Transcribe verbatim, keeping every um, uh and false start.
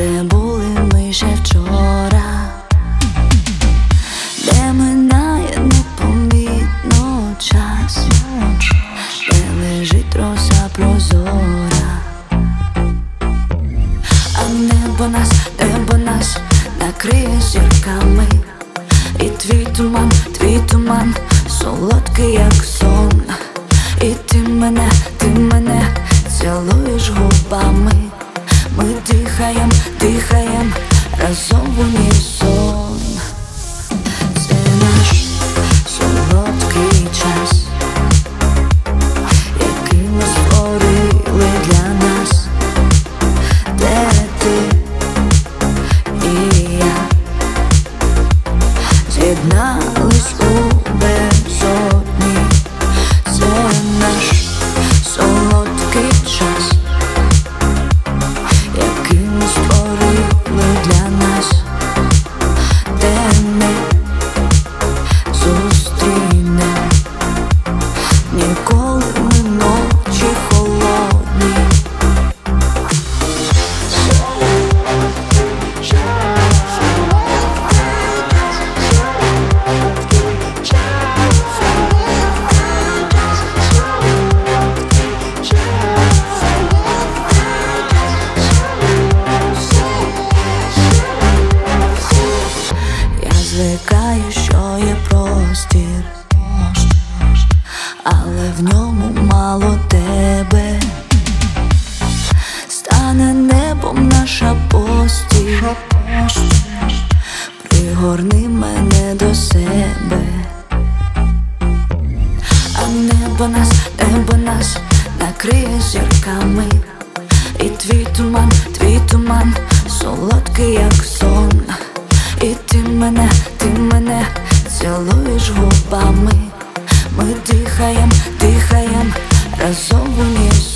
де були ми ще вчора, де минає непомітно час, де лежить роса прозора, а небо нас, небо нас накриє зірками. І твій туман, твій туман солодкий, як сон. І ти мене, ти мене цілуєш губами. Ми дихаєм, дихаєм разом в унісон. Це наш солодкий час, який ми створили для нас, де ти і я з'єднались у безодні. Це наш солодкий час, який ми створили для нас, де ми зустрінем ніколи ми ночі холодні. Звикаю, що є простір, але в ньому мало тебе. Стане небом наша постіль, пригорни мене до себе. А небо нас, небо нас накриє зірками. І твій туман, твій туман солодкий, як сон. І ти мене, ти мене цілуєш губами. Ми дихаєм, дихаєм разом в унісон.